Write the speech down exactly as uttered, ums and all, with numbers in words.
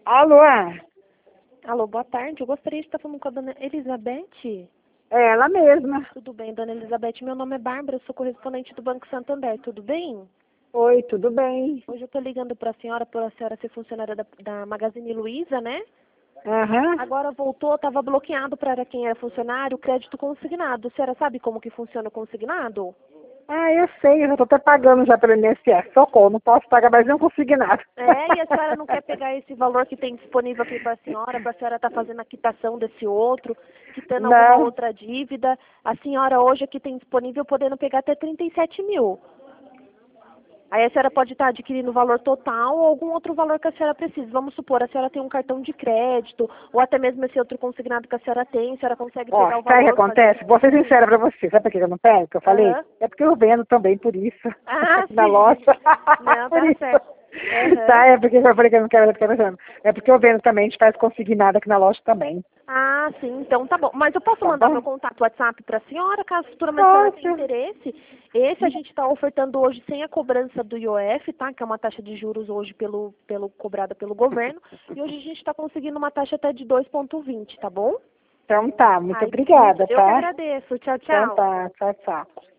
Alô? Alô, boa tarde. Eu gostaria de estar falando com a dona Elizabeth. É ela mesma. Tudo bem, dona Elizabeth? Meu nome é Bárbara, eu sou correspondente do Banco Santander. Tudo bem? Oi, tudo bem? Hoje eu estou ligando para a senhora, para a senhora ser funcionária da, da Magazine Luiza, né? Aham. Agora voltou, estava bloqueado para quem era funcionário o crédito consignado. A senhora sabe como que funciona o consignado? Ah, eu sei, eu já tô até pagando já pelo I N S S. Socorro, não posso pagar, mas não consegui nada. É, e a senhora não quer pegar esse valor que tem disponível aqui para a senhora, para a senhora estar fazendo a quitação desse outro, quitando alguma Não. outra dívida. A senhora hoje aqui tem disponível podendo pegar até trinta e sete mil. Aí a senhora pode estar adquirindo o valor total ou algum outro valor que a senhora precise. Vamos supor, a senhora tem um cartão de crédito, ou até mesmo esse outro consignado que a senhora tem, a senhora consegue Ó, pegar o sabe o que valor, fazer a acontece? Vou ser despesa. sincera pra você. Sabe por que eu não pego, que eu falei? Aham. É porque eu vendo também, por isso. Ah, Aqui na loja. sim. Não, Por tá isso. certo. Aham. Tá, é porque eu falei que eu não quero ficar pensando. É porque eu vendo também, a gente faz consignado aqui na loja também. Ah, sim, então tá bom. Mas eu posso Tá mandar bom? meu contato WhatsApp para a senhora, caso futuramente a senhora tenha Posso. interesse. Esse a gente está ofertando hoje sem a cobrança do I O F, tá? Que é uma taxa de juros hoje pelo, pelo, cobrada pelo governo. E hoje a gente está conseguindo uma taxa até de dois vírgula vinte, tá bom? Então tá, muito Ai, muito, obrigada, eu que tá? agradeço. Tchau, Então tchau. tá, tchau, tchau.